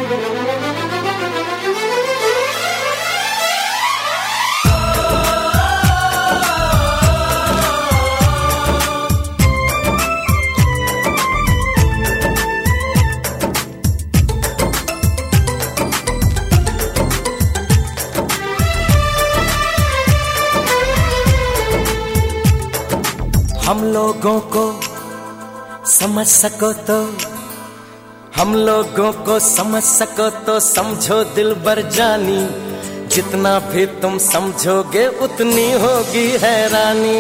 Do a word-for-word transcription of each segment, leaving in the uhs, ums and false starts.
हम लोगों को समझ सको तो हम लोगों को समझ सको तो समझो दिलबर जानी, जितना भी तुम समझोगे उतनी होगी हैरानी।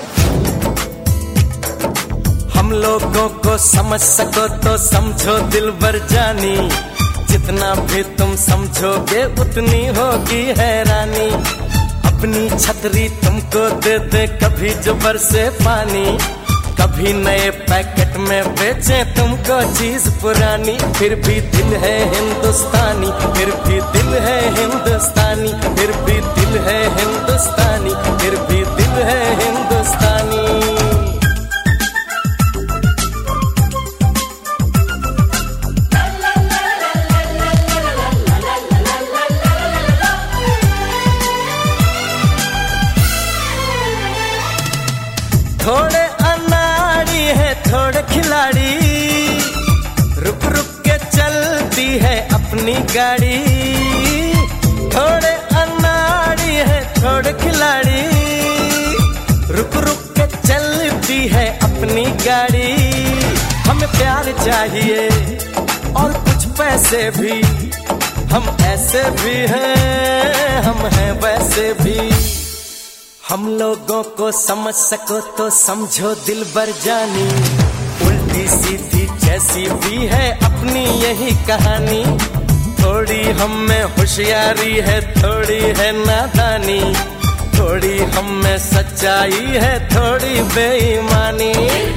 हम लोगों को समझ सको तो समझो दिलबर जानी, जितना भी तुम समझोगे उतनी होगी हैरानी। अपनी छतरी तुमको दे दे कभी जो बरसे पानी, कभी नए पैकेट में बेचे तुमको चीज पुरानी। फिर भी दिल है हिंदुस्तानी, फिर भी दिल है हिंदुस्तानी, फिर भी दिल है हिंदुस्तानी, फिर भी दिल है हिंदुस्तानी। थोड़े अनाड़ी है थोड़े खिलाड़ी, रुक रुक के चलती है अपनी गाड़ी। थोड़े अनाड़ी है थोड़े खिलाड़ी, रुक रुक के चलती है अपनी गाड़ी। हमें प्यार चाहिए और कुछ पैसे भी, हम ऐसे भी हैं हम हैं वैसे भी। हम लोगों को समझ सको तो समझो दिलबर जानी, उल्टी सीधी जैसी भी है अपनी यही कहानी। थोड़ी हम में होशियारी है थोड़ी है नादानी, थोड़ी हम में सच्चाई है थोड़ी बेईमानी।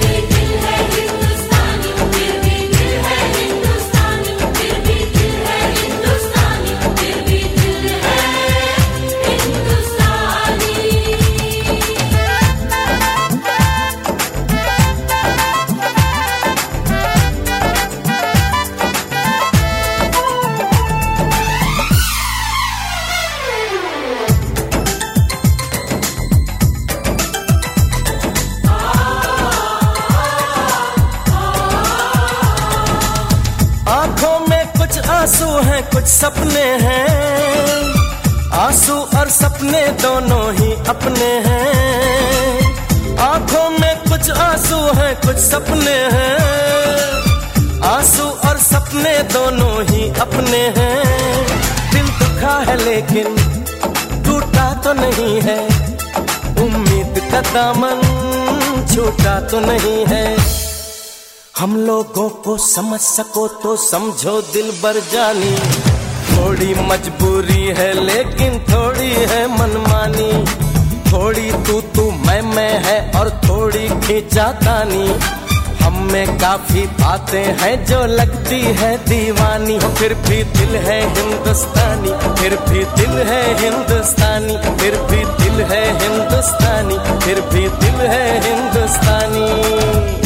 आंखों में कुछ आंसू हैं कुछ सपने हैं, आंसू और सपने दोनों ही अपने हैं। आंखों में कुछ आंसू हैं कुछ सपने हैं, आंसू और सपने दोनों ही अपने हैं। दिल दुखा है लेकिन टूटा तो नहीं है, उम्मीद का दामन छूटा तो नहीं है। हम लोगों को समझ सको तो समझो दिलबर जानी, थोड़ी मजबूरी है लेकिन थोड़ी है मनमानी। थोड़ी तू तू मैं मैं है और थोड़ी खींचातानी, हम में काफी बातें हैं जो लगती है दीवानी। फिर भी दिल है हिंदुस्तानी, फिर भी दिल है हिंदुस्तानी, फिर भी दिल है हिंदुस्तानी, फिर भी दिल है हिंदुस्तानी।